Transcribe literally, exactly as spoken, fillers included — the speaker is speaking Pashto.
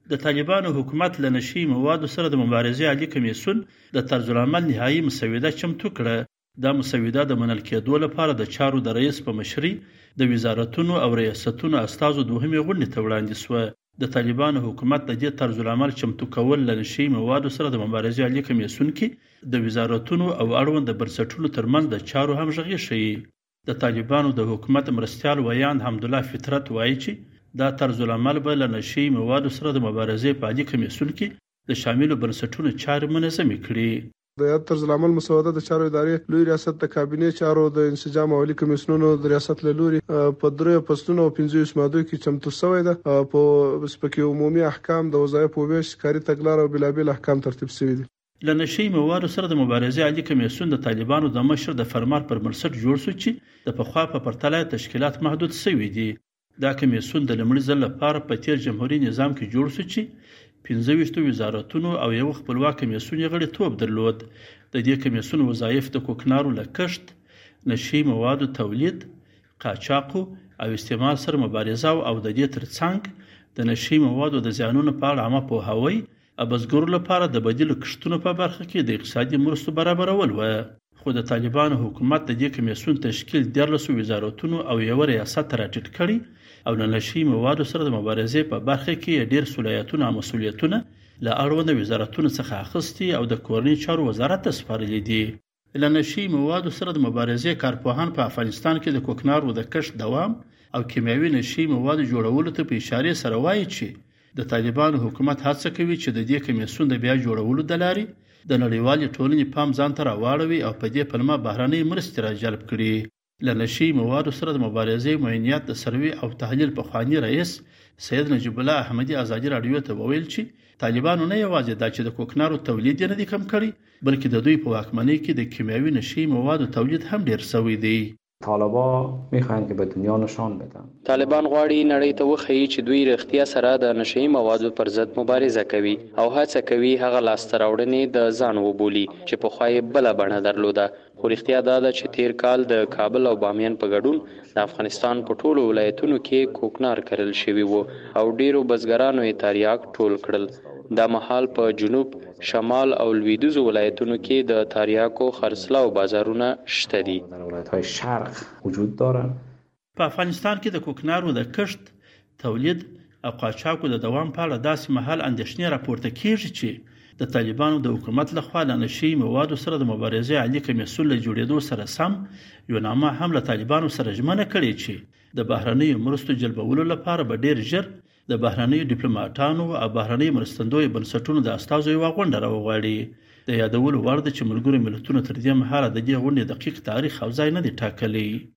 د طالبانو حکومت له نشي موادو سره د مبارزې عالی کمیسیون د طرزالعمل نهایی مسوده چمتو کړه. دا مسوده د منل کېدو لپاره د چارو د رئیس په مشرۍ د وزارتونو او ریاستونو استازو دوهمې غونډې ته وړاندې شوه. د طالبانو حکومت د دې طرزالعمل چمتو کول له نشي موادو سره د مبارزې عالی کمیسیون کې د وزارتونو او اړوند بنسټونو ترمنځ د چارو همغږي ښیي. د طالبانو د حکومت مرستیال ویاند حمدالله فطرت وایي چې دا طرزالعمل به له نشي موادو سره د مبارزې په عالی کمیسیون کې د شاملو بنسټونو چارې منظمې کړي. د یاد طرزالعمل مسوده د چارو ادارې لوی ریاست د کابینې چارو د انسجام او عالی کمیسیونونو د ریاست له لوري په درې فصلونو او پنځه مادو کې چمتو شوې ده. په سپکي عمومي احکام د وظایف او ویش کاری تګلار او بلابل احکام ترتیب شوي دي. له نشي موادو سره د مبارزې عالی کمیسیون د طالبانو د مشر د فرمان پر بنسټ جوړ شو چې د پخوا په پرتله تشکیلات محدود شوي دي. دا کمیسیون د لومړي ځل لپاره په تیر جمهوریت نظام کې جوړ شو چې پنځه ویشت وزارتونو او یو خپلواک کمیسیون یې غړیتوب درلود. د دې کمیسیون وظایف د کوکنارو له کښت، نشي موادو تولید، قاچاقو او استعمال سره مبارزه او د دې ترڅنګ د نشي موادو د زیانونو په اړه عامه پوهاوی او بزګرو لپاره د بدیلو کښتونو په برخه کې د اقتصادي مرستو برابرول و. خو د طالبانو حکومت د دې کمیسیون تشکیل دیارلسو وزارتونو او یو ریاست راټیټ کړي او له نشي موادو سره د مبارزې په برخه کې ډیر صلاحیتونه او مسؤلیتونه له اړوند وزارتونو څخه اخیستي او د کورنۍ چارو وزارت ته سپارلي دي. له نشي موادو سره د مبارزې کارپوهان په افغانستان کې د کوکنارو د کښت دوام او کیمیاوي نشي موادو جوړولو ته په اشاره سره وایي چې د طالبانو حکومت هڅه کوي چې د دې کمیسیون د بیا جوړولو د لارې د نړیوالې ټولنې پام ځان ته راواړوي او په دې پلمه بهرنۍ مرستې راجلب کړي. له نشي موادو سره د مبارزې معینیت د سروې او تحلیل پخوانی رئیس سید نجیب الله احمدي ازادي راډیو ته وویل چې طالبانو نه یوازې دا چې د کوکنارو تولید نه دي کم کړي بلکې د دوی په واکمنۍ کې د کیمیاوي نشي موادو تولید هم ډیر شوی دی. طالبان میخواهند که به دنیا نشان بدن. طالبان غواړي نړۍ ته وښيي چې دوی رښتیا سره د نشي موادو پر ضد مبارزه کوي او هڅه کوي هغه لاسته راوړنې د ځان وبولي چې پخوا یې بله بڼه درلوده. خو رښتیا دا ده چې تیر کال د کابل او بامیان په ګډون د افغانستان په ټولو ولایتونو کې کوکنار کرل شوي وو او ډیرو بزګرانو یې تریاک ټول کړل. دا مهال په جنوب، شمال او لویدیځو ولایتونو کې د تریاکو خرڅلاو بازارونه شته دي. در ولایت‌های شرق وجود دارن. په افغانستان کې د کوکنارو د کښت، تولید او قاچاقو د دوام په اړه داسې مهال اندېښنې راپورته کیږي چې د طالبانو د حکومت لخوا له نشي موادو سره د مبارزې عالی کمیسیون له جوړېدو سره سم یو نامه هم له طالبانو سره ژمنه کړې چې د بهرنیو مرستو جلبولو لپاره به ډیر ژر د بهرنیو ډیپلوماټانو او بهرنیو مرستندویو بنسټونو د استازو یوه غونډه راوغواړي. د یادولو وړ ده چې ملګرو ملتونو تر دې مهاله د دې غونډې دقیق تاریخ او ځای نه دی ټاکلی.